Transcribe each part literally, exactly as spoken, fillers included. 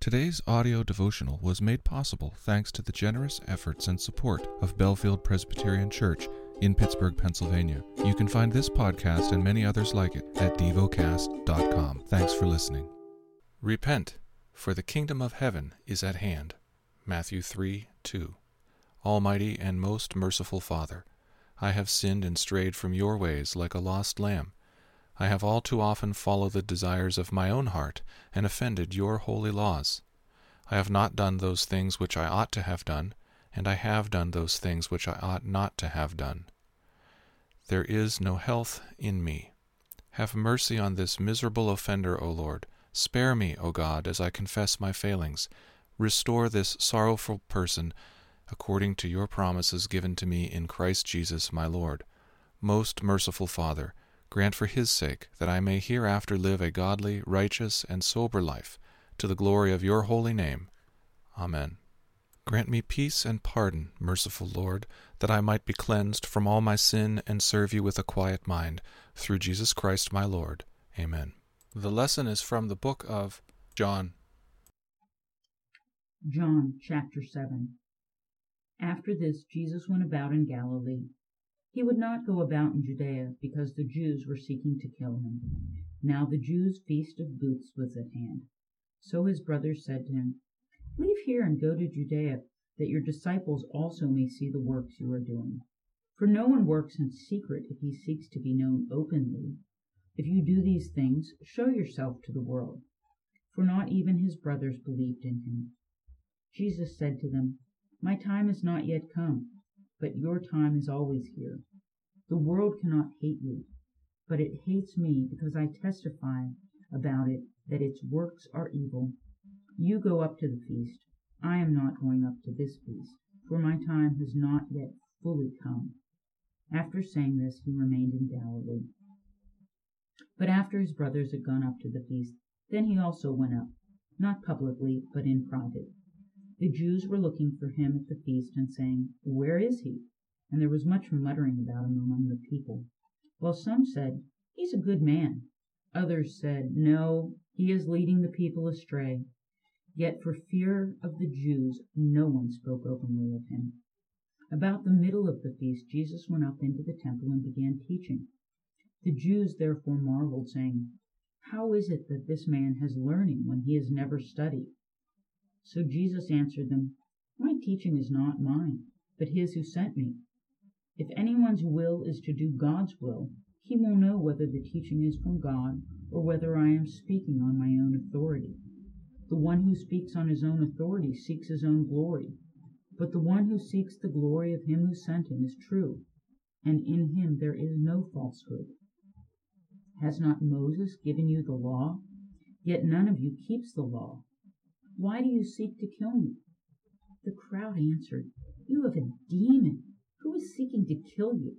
Today's audio devotional was made possible thanks to the generous efforts and support of Bellefield Presbyterian Church in Pittsburgh, Pennsylvania. You can find this podcast and many others like it at devocast dot com. Thanks for listening. Repent, for the kingdom of heaven is at hand. Matthew three two. Almighty and most merciful Father, I have sinned and strayed from your ways like a lost lamb. I have all too often followed the desires of my own heart and offended your holy laws. I have not done those things which I ought to have done, and I have done those things which I ought not to have done. There is no health in me. Have mercy on this miserable offender, O Lord. Spare me, O God, as I confess my failings. Restore this sorrowful person according to your promises given to me in Christ Jesus my Lord. Most merciful Father, grant for his sake that I may hereafter live a godly, righteous, and sober life, to the glory of your holy name. Amen. Grant me peace and pardon, merciful Lord, that I might be cleansed from all my sin and serve you with a quiet mind, through Jesus Christ my Lord. Amen. The lesson is from the book of John. John chapter seven. After this, Jesus went about in Galilee. He would not go about in Judea, because the Jews were seeking to kill him. Now the Jews' feast of booths was at hand. So his brothers said to him, Leave here and go to Judea, that your disciples also may see the works you are doing. For no one works in secret if he seeks to be known openly. If you do these things, show yourself to the world. For not even his brothers believed in him. Jesus said to them, My time is not yet come, but your time is always here. The world cannot hate you, but it hates me because I testify about it that its works are evil. You go up to the feast. I am not going up to this feast, for my time has not yet fully come. After saying this, he remained in Galilee. But after his brothers had gone up to the feast, then he also went up, not publicly, but in private. The Jews were looking for him at the feast and saying, Where is he? And there was much muttering about him among the people. While some said, He's a good man. Others said, No, he is leading the people astray. Yet for fear of the Jews, no one spoke openly of him. About the middle of the feast, Jesus went up into the temple and began teaching. The Jews therefore marveled, saying, How is it that this man has learning when he has never studied? So Jesus answered them, My teaching is not mine, but his who sent me. If anyone's will is to do God's will, he will know whether the teaching is from God or whether I am speaking on my own authority. The one who speaks on his own authority seeks his own glory, but the one who seeks the glory of him who sent him is true, and in him there is no falsehood. Has not Moses given you the law? Yet none of you keeps the law. Why do you seek to kill me? The crowd answered, You have a demon. Who is seeking to kill you?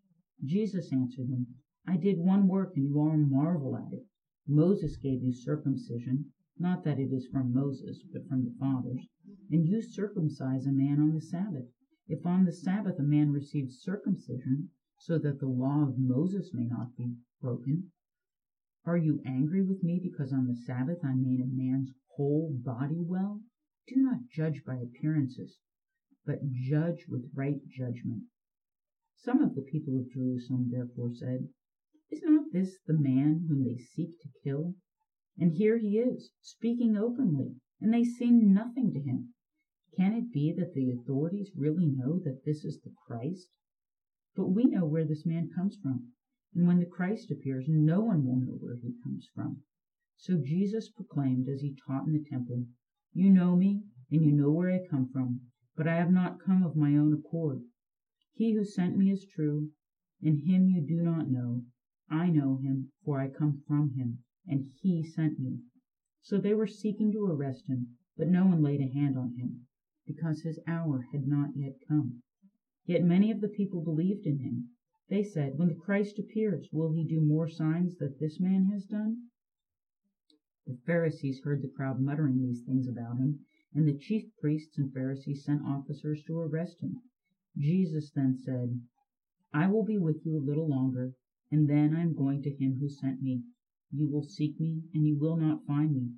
Jesus answered them, I did one work, and you all marvel at it. Moses gave you circumcision, not that it is from Moses, but from the fathers, and you circumcise a man on the Sabbath. If on the Sabbath a man receives circumcision, so that the law of Moses may not be broken, are you angry with me because on the Sabbath I made a man's whole body well? Do not judge by appearances, but judge with right judgment. Some of the people of Jerusalem therefore said, Is not this the man whom they seek to kill? And here he is, speaking openly, and they say nothing to him. Can it be that the authorities really know that this is the Christ? But we know where this man comes from, and when the Christ appears, no one will know where he comes from. So Jesus proclaimed as he taught in the temple, You know me, and you know where I come from, but I have not come of my own accord. He who sent me is true, and him you do not know. I know him, for I come from him, and he sent me. So they were seeking to arrest him, but no one laid a hand on him, because his hour had not yet come. Yet many of the people believed in him. They said, When the Christ appears, will he do more signs than this man has done? The Pharisees heard the crowd muttering these things about him, and the chief priests and Pharisees sent officers to arrest him. Jesus then said, I will be with you a little longer, and then I am going to him who sent me. You will seek me, and you will not find me.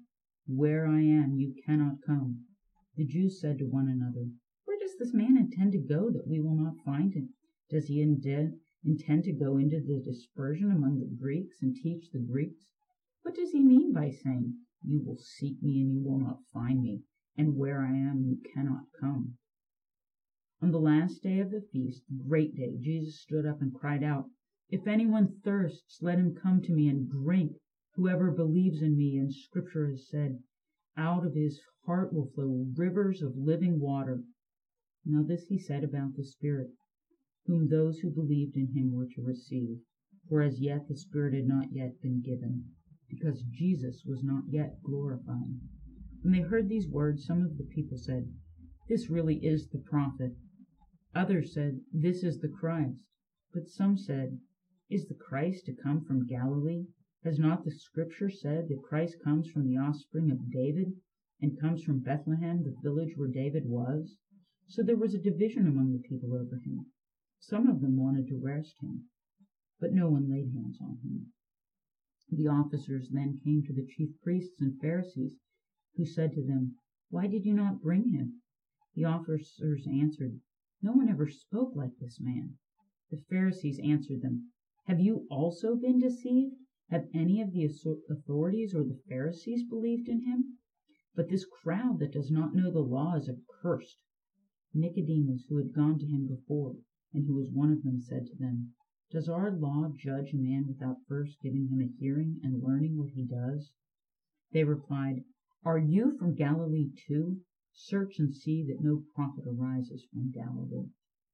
Where I am, you cannot come." The Jews said to one another, "Where does this man intend to go that we will not find him? Does he indeed intend to go into the dispersion among the Greeks and teach the Greeks? What does he mean by saying, 'You will seek me and you will not find me, and where I am, you cannot come'?" On the last day of the feast, the great day, Jesus stood up and cried out, "If anyone thirsts, let him come to me and drink. Whoever believes in me, as Scripture has said, out of his heart will flow rivers of living water." Now this he said about the Spirit, whom those who believed in him were to receive. For as yet the Spirit had not yet been given, because Jesus was not yet glorified. When they heard these words, some of the people said, "This really is the prophet." Others said, "This is the Christ." But some said, "Is the Christ to come from Galilee? Has not the Scripture said that Christ comes from the offspring of David, and comes from Bethlehem, the village where David was?" So there was a division among the people over him. Some of them wanted to arrest him, but no one laid hands on him. The officers then came to the chief priests and Pharisees, who said to them, "Why did you not bring him?" The officers answered, "No one ever spoke like this man." The Pharisees answered them, "Have you also been deceived? Have any of the authorities or the Pharisees believed in him? But this crowd that does not know the law is accursed." Nicodemus, who had gone to him before, and who was one of them, said to them, "Does our law judge a man without first giving him a hearing and learning what he does?" They replied, "Are you from Galilee too? Search and see that no prophet arises from Galilee."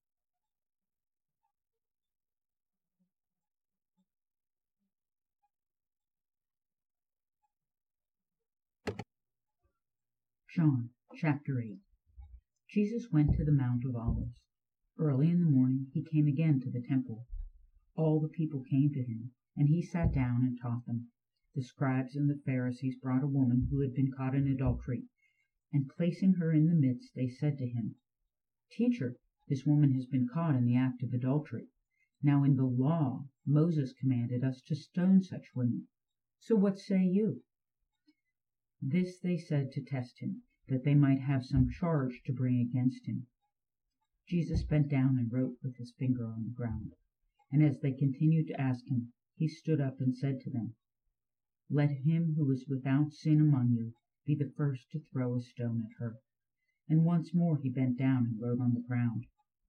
John chapter eight. Jesus went to the Mount of Olives. Early in the morning he came again to the temple. All the people came to him, and he sat down and taught them. The scribes and the Pharisees brought a woman who had been caught in adultery, and placing her in the midst, they said to him, "Teacher, this woman has been caught in the act of adultery. Now in the law Moses commanded us to stone such women. So what say you?" This they said to test him, that they might have some charge to bring against him. Jesus bent down and wrote with his finger on the ground. And as they continued to ask him, he stood up and said to them, "Let him who is without sin among you be the first to throw a stone at her." And once more he bent down and wrote on the ground.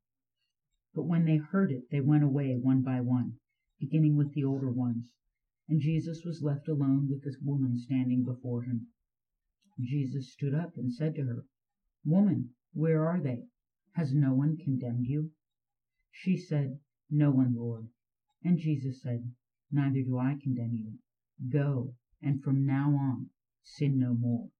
But when they heard it, they went away one by one, beginning with the older ones. And Jesus was left alone with this woman standing before him. Jesus stood up and said to her, "Woman, where are they? Has no one condemned you?" She said, "No one, Lord." And Jesus said, "Neither do I condemn you. Go, and from now on sin no more."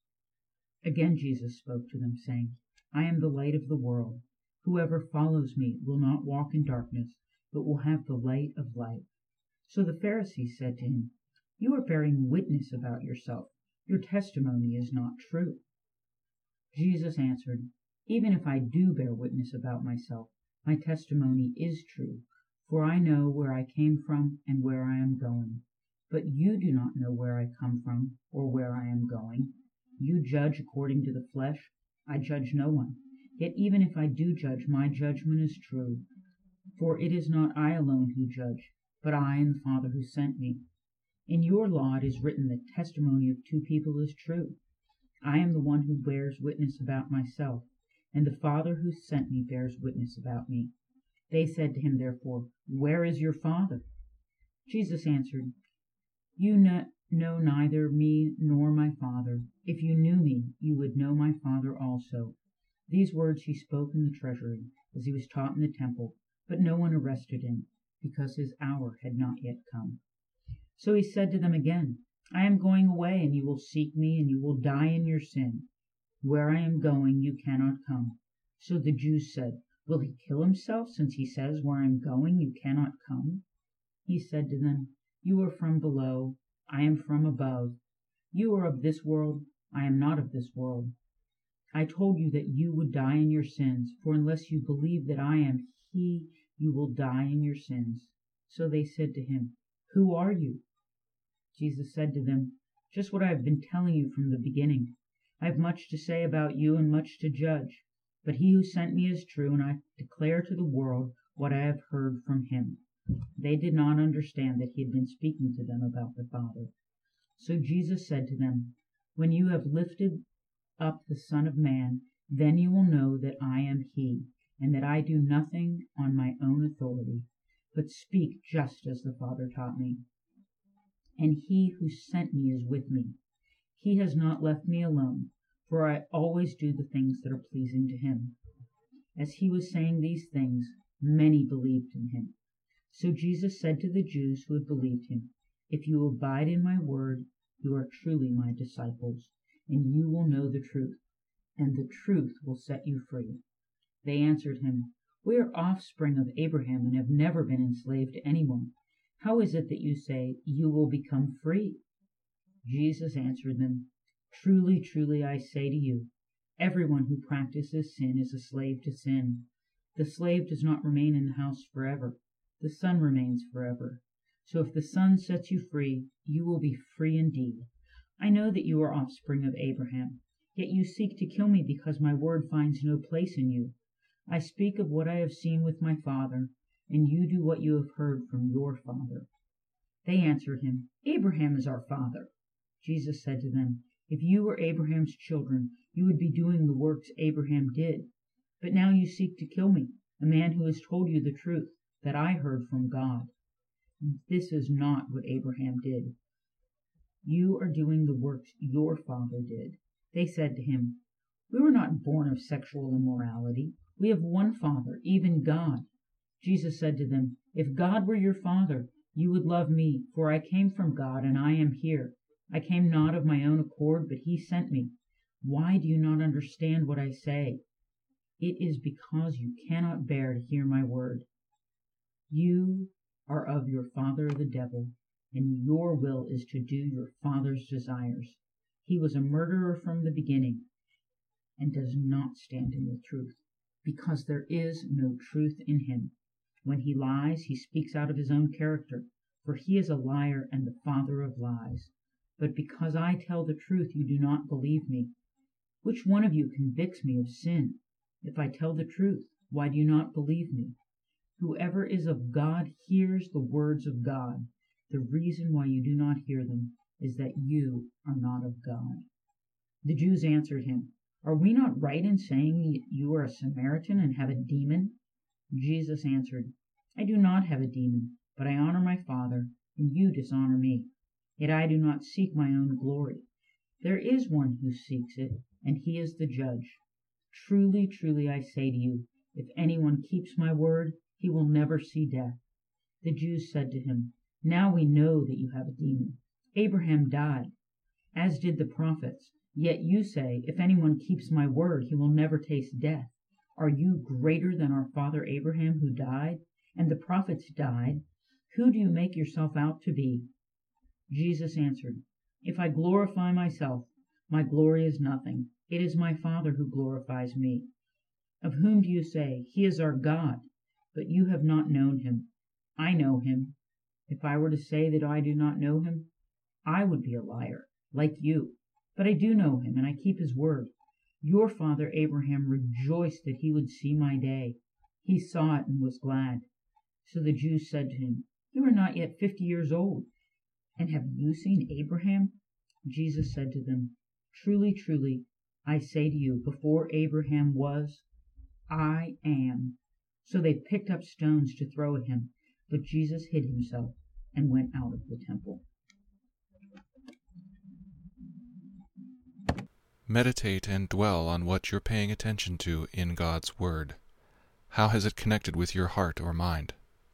Again Jesus spoke to them, saying, "I am the light of the world. Whoever follows me will not walk in darkness, but will have the light of life." So the Pharisees said to him, "You are bearing witness about yourself. Your testimony is not true." Jesus answered, "Even if I do bear witness about myself, my testimony is true, for I know where I came from and where I am going. But you do not know where I come from or where I am going. You judge according to the flesh. I judge no one. Yet even if I do judge, my judgment is true. For it is not I alone who judge, but I and the Father who sent me. In your law it is written that testimony of two people is true. I am the one who bears witness about myself, and the Father who sent me bears witness about me." They said to him, therefore, "Where is your Father?" Jesus answered, "You know neither me nor my Father. If you knew me, you would know my Father also." These words he spoke in the treasury, as he was taught in the temple, but no one arrested him, because his hour had not yet come. So he said to them again, "I am going away, and you will seek me, and you will die in your sin. Where I am going, you cannot come." So the Jews said, "Will he kill himself, since he says, 'Where I am going, you cannot come'?" He said to them, "You are from below, I am from above. You are of this world, I am not of this world. I told you that you would die in your sins, for unless you believe that I am he, you will die in your sins." So they said to him, "Who are you?" Jesus said to them, just what I have been telling you from the beginning. I have much to say about you and much to judge, but he who sent me is true, and I declare to the world what I have heard from him." They did not understand that he had been speaking to them about the Father. So Jesus said to them, "When you have lifted up the Son of Man, then you will know that I am he, and that I do nothing on my own authority, but speak just as the Father taught me. And he who sent me is with me. He has not left me alone, for I always do the things that are pleasing to him." As he was saying these things, many believed in him. So Jesus said to the Jews who had believed him, "If you abide in my word, you are truly my disciples, and you will know the truth, and the truth will set you free." They answered him, "We are offspring of Abraham and have never been enslaved to anyone. How is it that you say, 'You will become free'?" Jesus answered them, "Truly, truly, I say to you, everyone who practices sin is a slave to sin. The slave does not remain in the house forever. The Son remains forever. So if the Son sets you free, you will be free indeed. I know that you are offspring of Abraham, yet you seek to kill me because my word finds no place in you. I speak of what I have seen with my Father, and you do what you have heard from your father." They answered him, "Abraham is our father." Jesus said to them, "If you were Abraham's children, you would be doing the works Abraham did. But now you seek to kill me, a man who has told you the truth that I heard from God. This is not what Abraham did. You are doing the works your father did." They said to him, "We were not born of sexual immorality. We have one Father, even God." Jesus said to them, "If God were your Father, you would love me, for I came from God and I am here. I came not of my own accord, but he sent me. Why do you not understand what I say? It is because you cannot bear to hear my word. You are of your father the devil, and your will is to do your father's desires. He was a murderer from the beginning and does not stand in the truth, because there is no truth in him. When he lies, he speaks out of his own character, for he is a liar and the father of lies. But because I tell the truth, you do not believe me. Which one of you convicts me of sin? If I tell the truth, why do you not believe me? Whoever is of God hears the words of God. The reason why you do not hear them is that you are not of God." The Jews answered him, "Are we not right in saying that you are a Samaritan and have a demon?" Jesus answered, "I do not have a demon, but I honor my Father, and you dishonor me. Yet I do not seek my own glory. There is one who seeks it, and he is the judge. Truly, truly, I say to you, if anyone keeps my word, he will never see death." The Jews said to him, "Now we know that you have a demon. Abraham died, as did the prophets. Yet you say, if anyone keeps my word, he will never taste death. Are you greater than our father Abraham, who died? And the prophets died. Who do you make yourself out to be?" Jesus answered, "If I glorify myself, my glory is nothing. It is my Father who glorifies me. Of whom do you say, 'He is our God'? But you have not known him. I know him. If I were to say that I do not know him, I would be a liar, like you. But I do know him, and I keep his word. Your father Abraham rejoiced that he would see my day. He saw it and was glad." So the Jews said to him, "You are not yet fifty years old, and have you seen Abraham?" Jesus said to them, "Truly, truly, I say to you, before Abraham was, I am." So they picked up stones to throw at him, but Jesus hid himself and went out of the temple. Meditate and dwell on what you're paying attention to in God's Word. How has it connected with your heart or mind?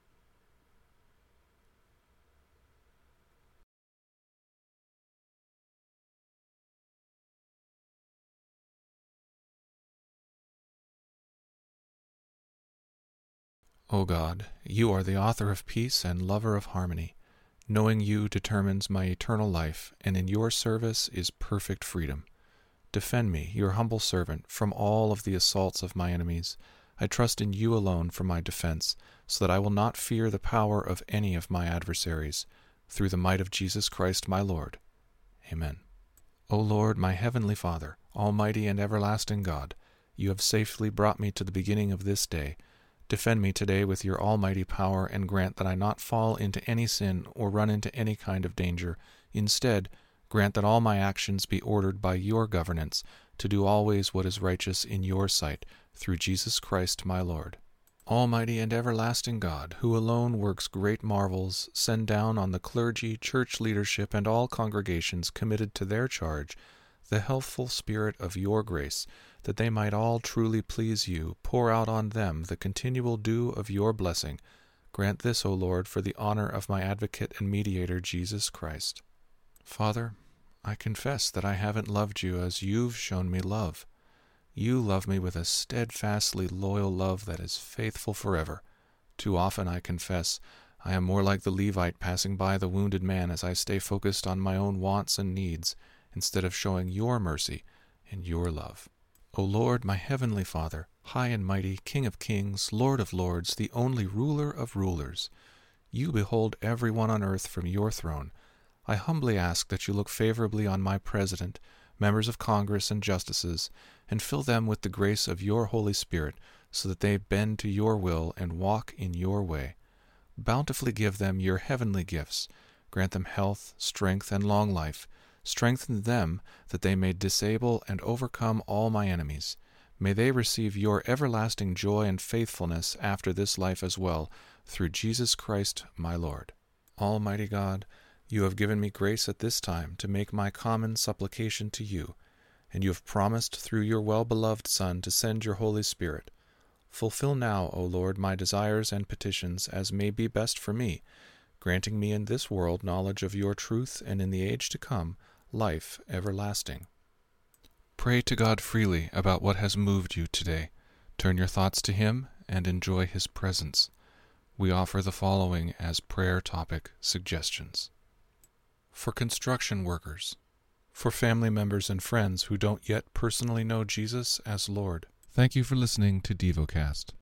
O God, you are the author of peace and lover of harmony. Knowing you determines my eternal life, and in your service is perfect freedom. Defend me, your humble servant, from all of the assaults of my enemies. I trust in you alone for my defense, so that I will not fear the power of any of my adversaries. Through the might of Jesus Christ my Lord. Amen. O Lord, my heavenly Father, almighty and everlasting God, you have safely brought me to the beginning of this day. Defend me today with your almighty power, and grant that I not fall into any sin or run into any kind of danger. Instead, grant that all my actions be ordered by your governance, to do always what is righteous in your sight, through Jesus Christ my Lord. Almighty and everlasting God, who alone works great marvels, send down on the clergy, church leadership, and all congregations committed to their charge the healthful spirit of your grace, that they might all truly please you. Pour out on them the continual dew of your blessing. Grant this, O Lord, for the honor of my advocate and mediator, Jesus Christ. Father, I confess that I haven't loved you as you've shown me love. You love me with a steadfastly loyal love that is faithful forever. Too often, I confess, I am more like the Levite passing by the wounded man as I stay focused on my own wants and needs, instead of showing your mercy and your love. O Lord, my heavenly Father, high and mighty, King of kings, Lord of lords, the only ruler of rulers, you behold everyone on earth from your throne. I humbly ask that you look favorably on my President, members of Congress, and justices, and fill them with the grace of your Holy Spirit, so that they bend to your will and walk in your way. Bountifully give them your heavenly gifts. Grant them health, strength, and long life. Strengthen them that they may disable and overcome all my enemies. May they receive your everlasting joy and faithfulness after this life as well, through Jesus Christ my Lord. Almighty God, you have given me grace at this time to make my common supplication to you, and you have promised through your well-beloved Son to send your Holy Spirit. Fulfill now, O Lord, my desires and petitions as may be best for me, granting me in this world knowledge of your truth, and in the age to come, life everlasting. Pray to God freely about what has moved you today. Turn your thoughts to Him and enjoy His presence. We offer the following as prayer topic suggestions. For construction workers. For family members and friends who don't yet personally know Jesus as Lord. Thank you for listening to DevoCast.